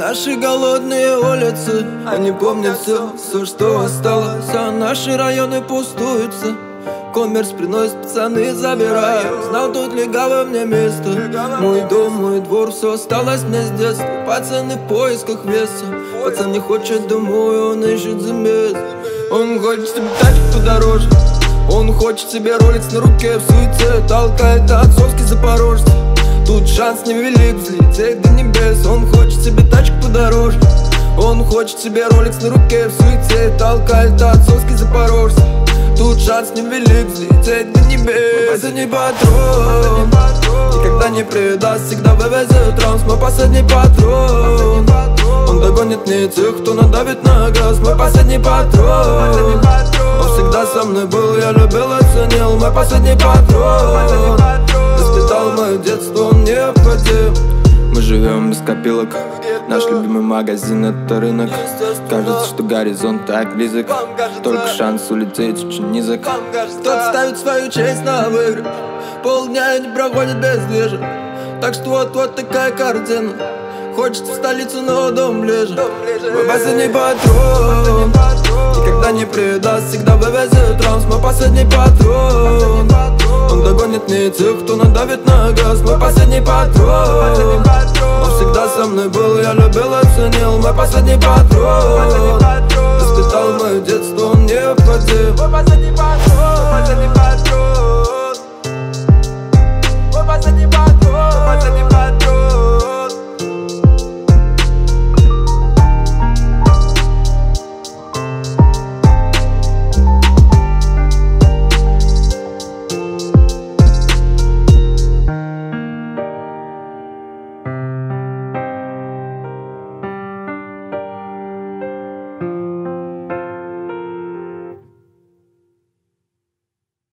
Наши голодные улицы, они помнят все, что осталось. А наши районы пустуются, коммерс приносит, пацаны забирают. Знал, тут легавое мне место, мой дом, мой двор, все осталось мне с детства. Пацаны в поисках веса, пацан не хочет домой, он ищет замес. Он хочет себе тачку подороже, он хочет себе роликс на руке, в суете толкает отцовский запорожец. Тут шанс невелик взлететь до небес. Он хочет себе тачку подороже, он хочет себе роликс на руке, в суете толкает отцовский запорожец. Тут шанс невелик взлететь до небес. Мой последний патрон никогда не предаст, всегда вывезет транс. Мой последний патрон, он догонит не тех, кто надавит на газ. Мой последний патрон, он всегда со мной был, я любил и ценил. Мой последний патрон воспитал мое детство, он необходим. Мы живем без копилок, наш любимый магазин — это рынок. Кажется, что горизонт так близок, только шанс улететь очень низок. Кто-то ставит свою честь на выигрыш, полдня не проходит без движа. Так что вот такая картина, хочется в столицу, но дом ближе. Мой последний патрон никогда не предаст, всегда вывезет транс. Мой последний патрон, он догонит не тех, кто надавит на газ. Мой последний патрон, он всегда со мной был, я любил и ценил. Мой последний патрон воспитал мое детство, он необходим.